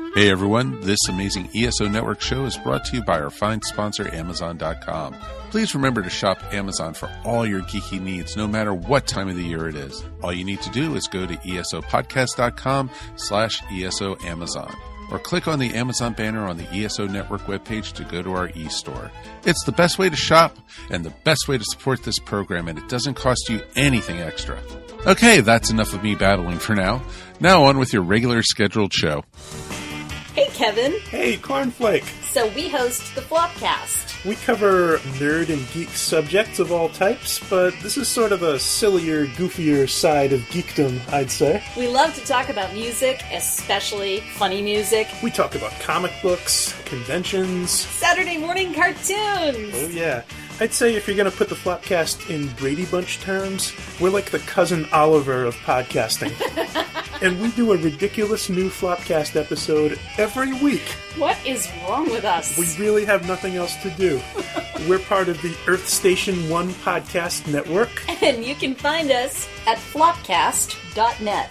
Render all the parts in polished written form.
Hey everyone, this amazing ESO Network show is brought to you by our fine sponsor, Amazon.com. Please remember to shop Amazon for all your geeky needs, no matter what time of the year it is. All you need to do is go to esopodcast.com/ESO Amazon, or click on the Amazon banner on the ESO Network webpage to go to our e-store. It's the best way to shop and the best way to support this program, and it doesn't cost you anything extra. Okay, that's enough of me babbling for now. Now on with your regular scheduled show. Hey, Kevin. Hey, Cornflake. So we host the Flopcast. We cover nerd and geek subjects of all types, but this is sort of a sillier, goofier side of geekdom, I'd say. We love to talk about music, especially funny music. We talk about comic books, conventions, Saturday morning cartoons. Oh yeah. I'd say if you're going to put the Flopcast in Brady Bunch terms, we're like the cousin Oliver of podcasting. And we do a ridiculous new Flopcast episode every week. What is wrong with us? We really have nothing else to do. We're part of the Earth Station 1 podcast network. And you can find us at flopcast.net.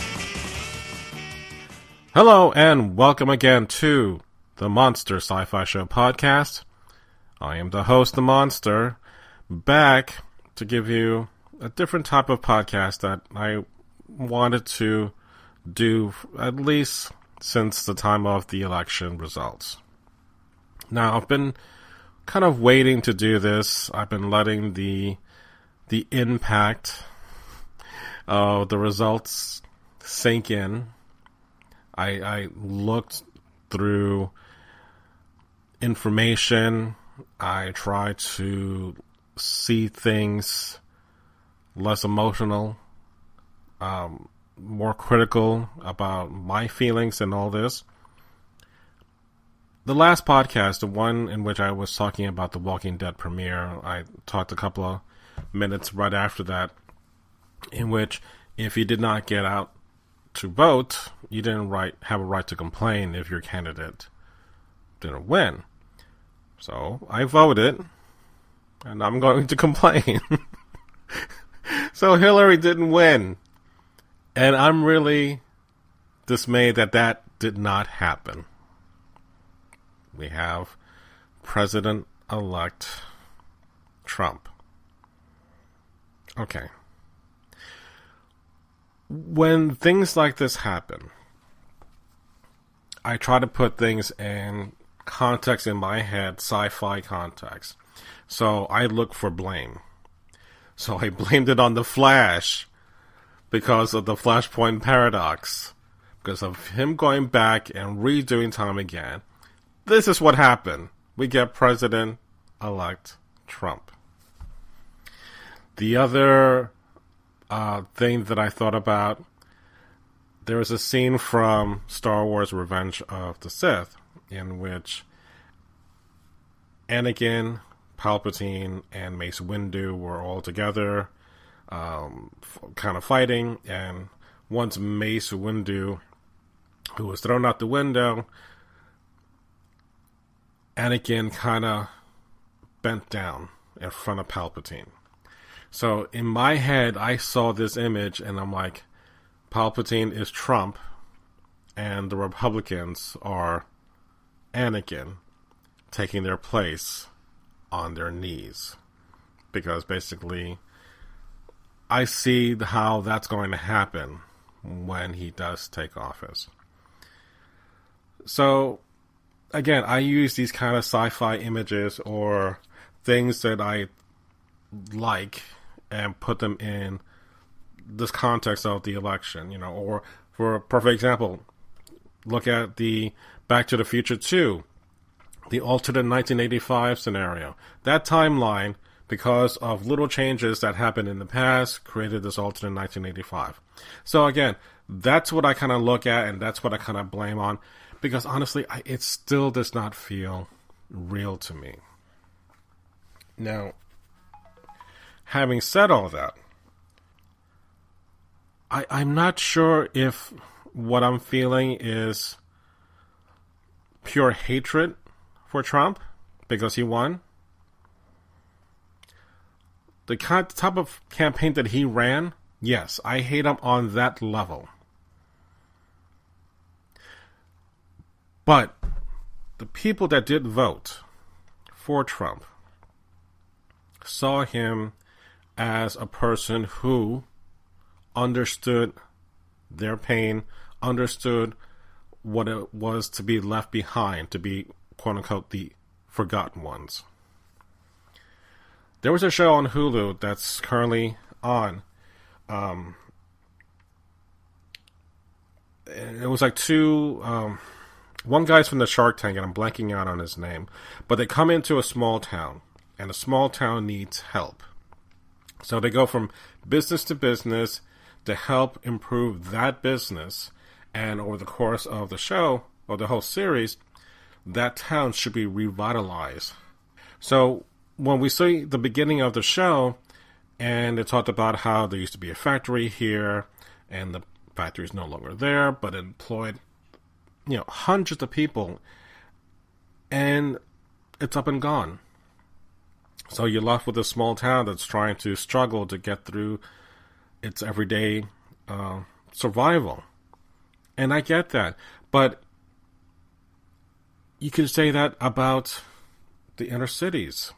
Hello and welcome again to the Monster Sci-Fi Show podcast. I am the host, The Monster, back to give you a different type of podcast that I wanted to do at least since the time of the election results. Now, I've been kind of waiting to do this. I've been letting the impact of the results sink in. I looked through information. I try to see things less emotional, more critical about my feelings and all this. The last podcast, the one in which I was talking about the Walking Dead premiere, I talked a couple of minutes right after that, in which if you did not get out to vote, you didn't have a right to complain if your candidate didn't win. So I voted, and I'm going to complain. So Hillary didn't win. And I'm really dismayed that that did not happen. We have President-elect Trump. Okay. When things like this happen, I try to put things in context in my head, sci-fi context. So I look for blame. So I blamed it on the Flash because of the Flashpoint paradox. Because of him going back and redoing time again. This is what happened. We get President-elect Trump. The other thing that I thought about, there was a scene from Star Wars Revenge of the Sith in which Anakin, Palpatine, and Mace Windu were all together, kind of fighting, and once Mace Windu, who was thrown out the window, Anakin kind of bent down in front of Palpatine. So in my head, I saw this image, and I'm like, Palpatine is Trump, and the Republicans are Anakin taking their place on their knees. Because basically, I see how that's going to happen when he does take office. So, again, I use these kind of sci-fi images or things that I like and put them in this context of the election, you know, or for a perfect example, look at the Back to the Future 2, the alternate 1985 scenario. That timeline, because of little changes that happened in the past, created this alternate 1985. So again, that's what I kind of look at, and that's what I kind of blame on, because honestly, it still does not feel real to me. Now, having said all that, I'm not sure if what I'm feeling is pure hatred for Trump because he won. The type of campaign that he ran, yes, I hate him on that level. But the people that did vote for Trump saw him as a person who understood their pain, understood what it was to be left behind, to be, quote-unquote, the forgotten ones. There was a show on Hulu that's currently on. It was like one guy's from the Shark Tank, and I'm blanking out on his name. But they come into a small town, and the small town needs help. So they go from business to business to help improve that business. And over the course of the show, or the whole series, that town should be revitalized. So when we see the beginning of the show, and it talked about how there used to be a factory here, and the factory is no longer there, but it employed, hundreds of people, and it's up and gone. So you're left with a small town that's trying to struggle to get through its everyday survival. And I get that. But you can say that about the inner cities.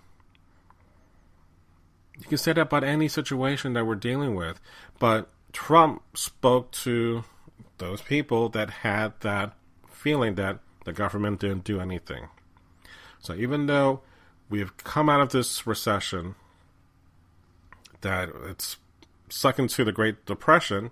You can say that about any situation that we're dealing with. But Trump spoke to those people that had that feeling that the government didn't do anything. So even though we've come out of this recession, that it's second to the Great Depression,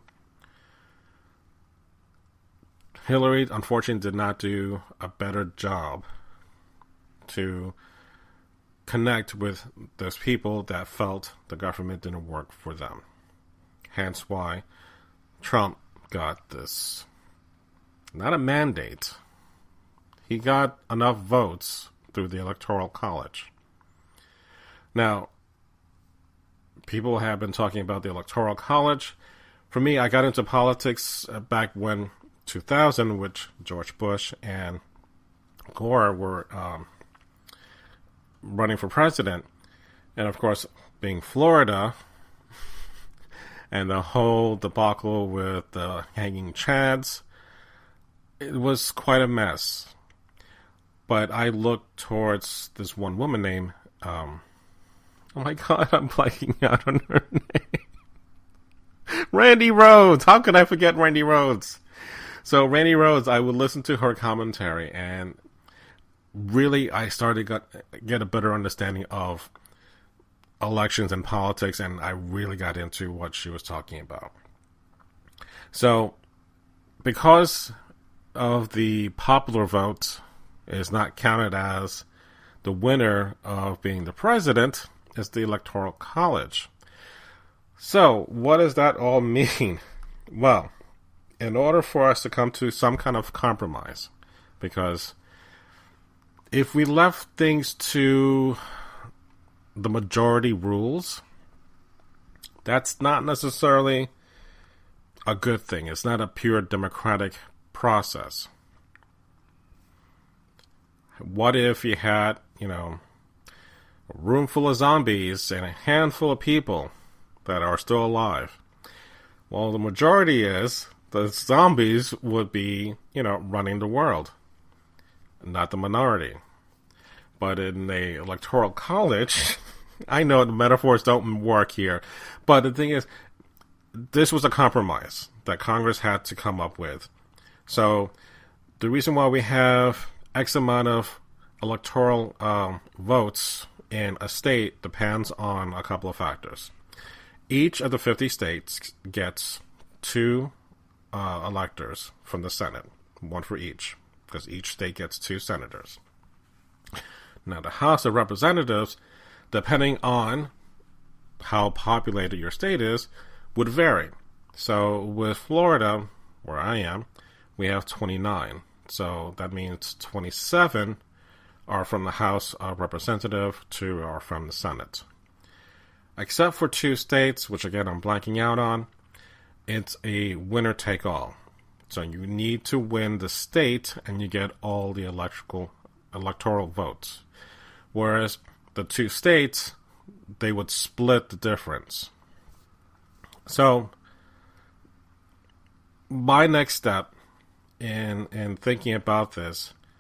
Hillary, unfortunately, did not do a better job to connect with those people that felt the government didn't work for them. Hence why Trump got this, not a mandate. He got enough votes through the Electoral College. Now, people have been talking about the Electoral College. For me, I got into politics back when 2000, which George Bush and Gore were running for president. And of course, being Florida, and the whole debacle with the hanging chads, it was quite a mess. But I looked towards this one woman named, oh my god, I'm blanking out on her name. Randi Rhodes! How could I forget Randi Rhodes? So Randi Rhodes, I would listen to her commentary, and really I started to get a better understanding of elections and politics, and I really got into what she was talking about. So, because of the popular vote is not counted as the winner of being the president, is the Electoral College. So, what does that all mean? Well, in order for us to come to some kind of compromise, because if we left things to the majority rules, that's not necessarily a good thing. It's not a pure democratic process. What if you had, a room full of zombies and a handful of people that are still alive? Well, the majority is the zombies would be, running the world, not the minority. But in the Electoral College, I know the metaphors don't work here, but the thing is, this was a compromise that Congress had to come up with. So the reason why we have X amount of electoral votes in a state depends on a couple of factors. Each of the 50 states gets 2 electors from the Senate, 1 for each, because each state gets 2 senators. Now, the House of Representatives, depending on how populated your state is, would vary. So, with Florida, where I am, we have 29. So, that means 27 are from the House of Representatives, 2 are from the Senate. Except for 2 states, which again I'm blanking out on, it's a winner-take-all. So, you need to win the state, and you get all the electoral votes. Whereas the 2 states, they would split the difference. So, my next step in thinking about this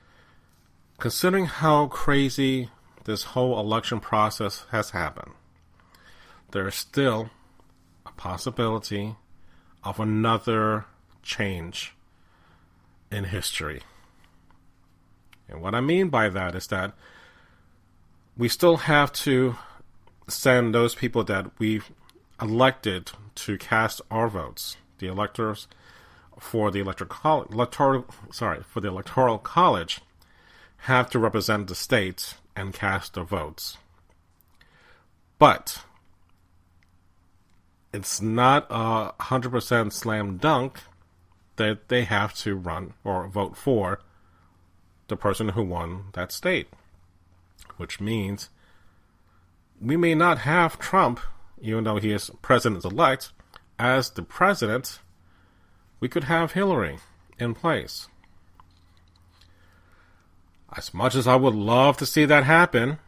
considering how crazy this whole election process has happened, there is still a possibility of another change in history. And what I mean by that is that we still have to send those people that we've elected to cast our votes, the electors for the electoral college, have to represent the state and cast their votes. But it's not 100% slam dunk that they have to run or vote for the person who won that state, which means we may not have Trump, even though he is president-elect, as the president. We could have Hillary in place. As much as I would love to see that happen,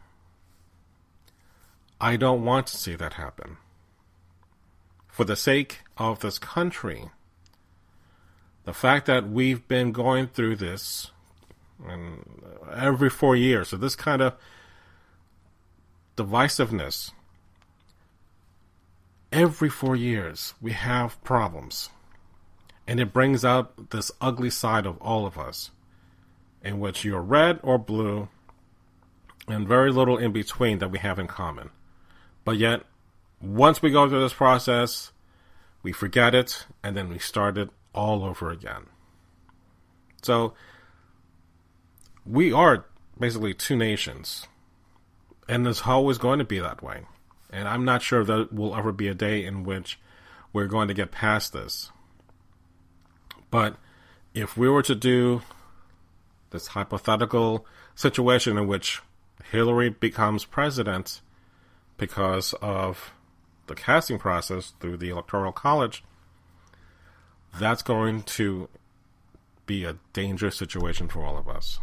I don't want to see that happen. For the sake of this country, the fact that we've been going through this every 4 years, so this kind of divisiveness, every 4 years we have problems. And it brings out this ugly side of all of us, in which you're red or blue, and very little in between that we have in common. But yet, once we go through this process, we forget it, and then we start it all over again. So, we are basically two nations, and it's always going to be that way. And I'm not sure if there will ever be a day in which we're going to get past this. But if we were to do this hypothetical situation in which Hillary becomes president because of the casting process through the Electoral College, that's going to be a dangerous situation for all of us.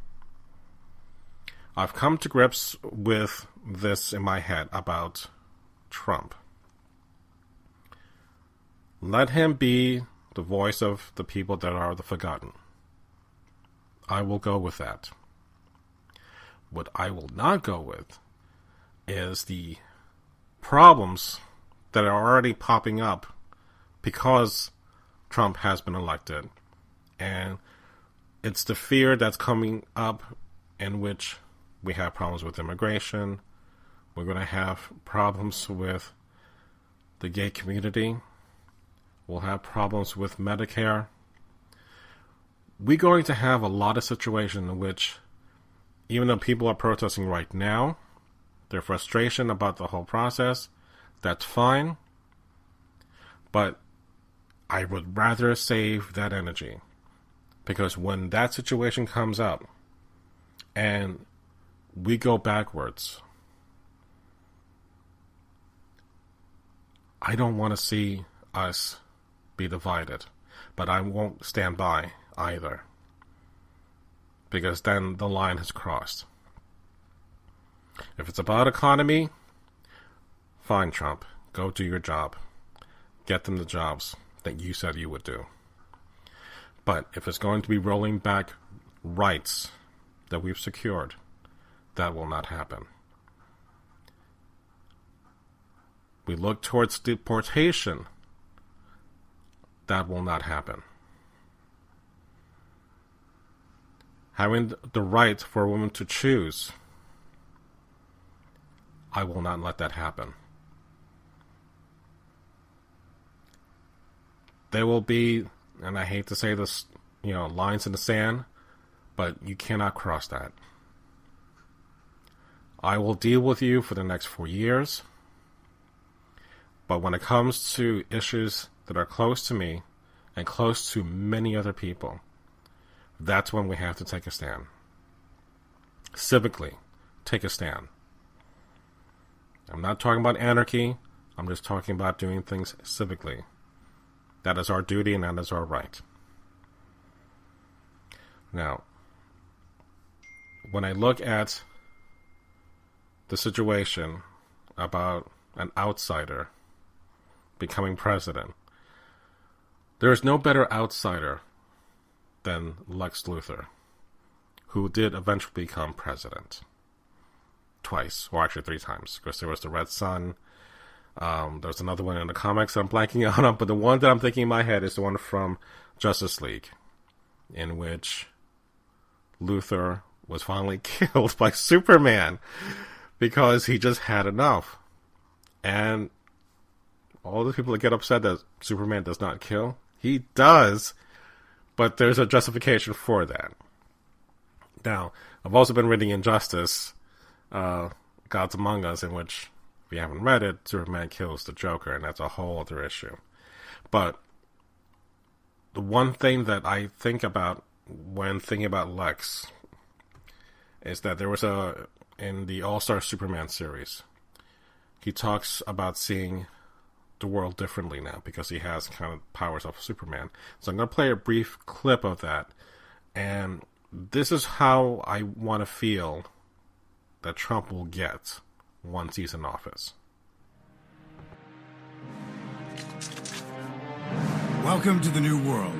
I've come to grips with this in my head about Trump. Let him be the voice of the people that are the forgotten. I will go with that. What I will not go with is the problems that are already popping up because Trump has been elected. And it's the fear that's coming up in which we have problems with immigration. We're going to have problems with the gay community. We'll have problems with Medicare. We're going to have a lot of situations in which, even though people are protesting right now, their frustration about the whole process, that's fine. But I would rather save that energy. Because when that situation comes up and we go backwards, I don't want to see us be divided, but I won't stand by either, because then the line has crossed. If it's about economy, fine, Trump, go do your job. Get them the jobs that you said you would do. But if it's going to be rolling back rights that we've secured, that will not happen. We look towards deportation, that will not happen. Having the right for a woman to choose, I will not let that happen. There will be, and I hate to say this, lines in the sand, but you cannot cross that. I will deal with you for the next 4 years, but when it comes to issues that are close to me and close to many other people, that's when we have to take a stand. Civically, take a stand. I'm not talking about anarchy. I'm just talking about doing things civically. That is our duty and that is our right. Now, when I look at the situation about an outsider becoming president, there is no better outsider than Lex Luthor, who did eventually become president. Twice, or actually 3 times, because there was the Red Sun. There's another one in the comics I'm blanking on, but the one that I'm thinking in my head is the one from Justice League, in which Luthor was finally killed by Superman because he just had enough. And all the people that get upset that Superman does not kill, he does, but there's a justification for that. Now, I've also been reading Injustice, Gods Among Us, in which, if you haven't read it, Superman kills the Joker, and that's a whole other issue. But the one thing that I think about when thinking about Lex is that there was in the All-Star Superman series, he talks about seeing the world differently now because he has kind of powers of Superman. So I'm going to play a brief clip of that, and this is how I want to feel that Trump will get once he's in office. Welcome to the new world.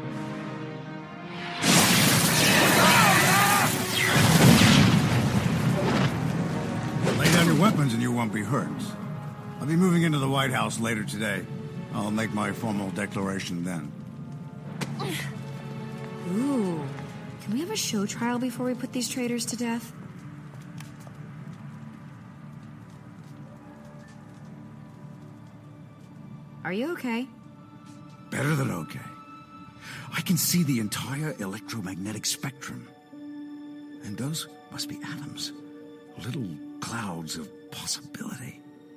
Lay down your weapons and you won't be hurt. I'll be moving into the White House later today. I'll make my formal declaration then. Ooh. Can we have a show trial before we put these traitors to death? Are you okay? Better than okay. I can see the entire electromagnetic spectrum. And those must be atoms. Little clouds of possibility.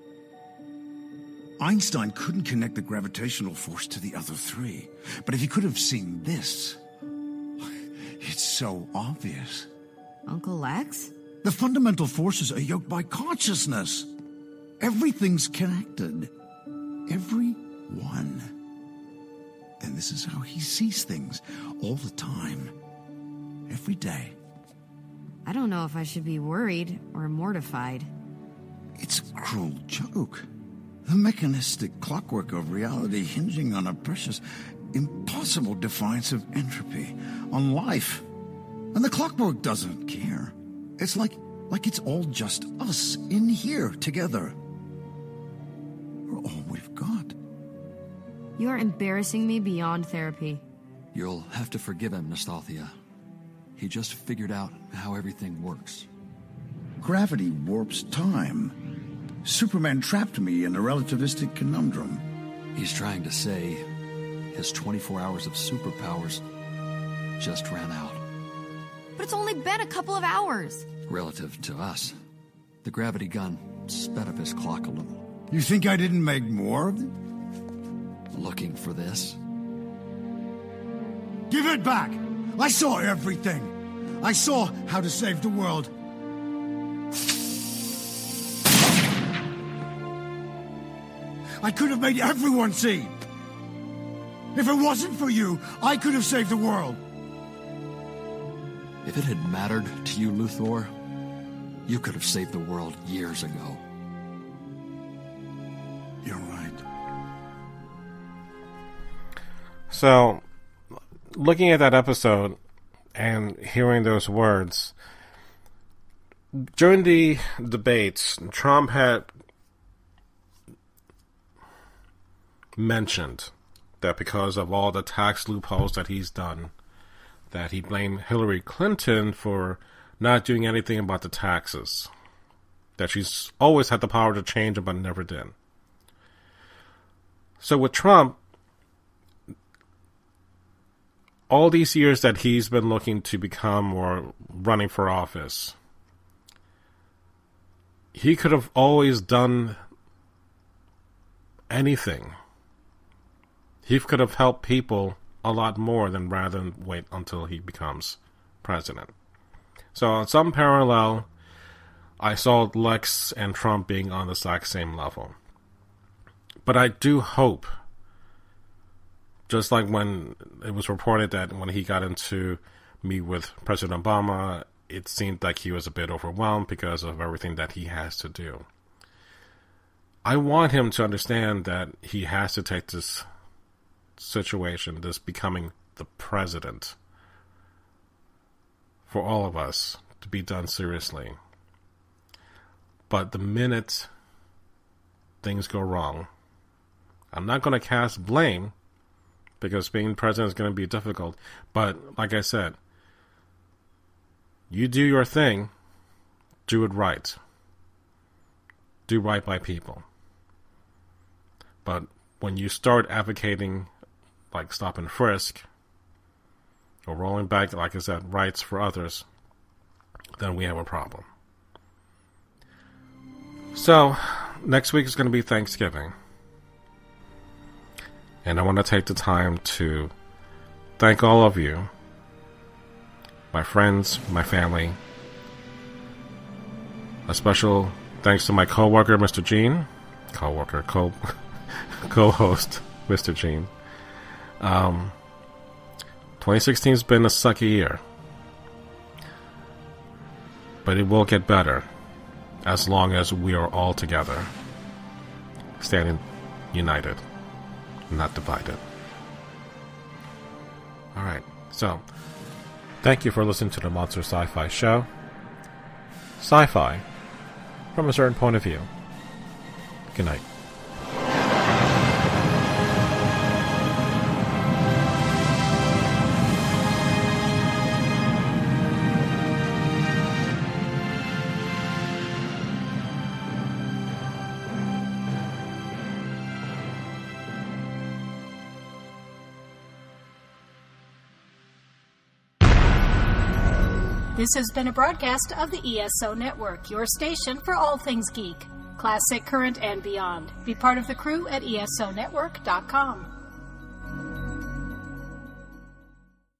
Einstein couldn't connect the gravitational force to the other 3. But if he could have seen this, it's so obvious. Uncle Lex? The fundamental forces are yoked by consciousness. Everything's connected. Every one. And this is how he sees things all the time. Every day. I don't know if I should be worried or mortified. It's a cruel joke. The mechanistic clockwork of reality hinging on a precious, impossible defiance of entropy, on life. And the clockwork doesn't care. It's like it's all just us in here together. We're all we've got. You are embarrassing me beyond therapy. You'll have to forgive him, Nastalthia. He just figured out how everything works. Gravity warps time. Superman trapped me in a relativistic conundrum. He's trying to say his 24 hours of superpowers just ran out. But it's only been a couple of hours. Relative to us, the gravity gun sped up his clock a little. You think I didn't make more of it? Looking for this? Give it back! I saw everything. I saw how to save the world. I could have made everyone see. If it wasn't for you, I could have saved the world. If it had mattered to you, Luthor, you could have saved the world years ago. You're right. So, looking at that episode and hearing those words, during the debates, Trump had mentioned that because of all the tax loopholes that he's done, that he blamed Hillary Clinton for not doing anything about the taxes. That she's always had the power to change them, but never did. So with Trump, all these years that he's been looking to become or running for office, he could have always done anything. He could have helped people a lot more than rather than wait until he becomes president. So on some parallel, I saw Lex and Trump being on the exact same level. But I do hope, just like when it was reported that when he got into meet with President Obama, it seemed like he was a bit overwhelmed because of everything that he has to do. I want him to understand that he has to take this situation, this becoming the president, for all of us to be done seriously. But the minute things go wrong, I'm not going to cast blame, because being president is going to be difficult. But like I said, you do your thing, do it right. Do right by people. But when you start advocating like stop and frisk, or rolling back, like I said, rights for others, then we have a problem. So, next week is going to be Thanksgiving. And I want to take the time to thank all of you, my friends, my family. A special thanks to my co-worker, Mr. Gene. Co-host, Mr. Gene. 2016 has been a sucky year. But it will get better as long as we are all together, standing united, not divided. Alright, so thank you for listening to the Monster Sci-Fi Show. Sci-fi from a certain point of view. Good night. This has been a broadcast of the ESO Network, your station for all things geek, classic, current, and beyond. Be part of the crew at ESONetwork.com.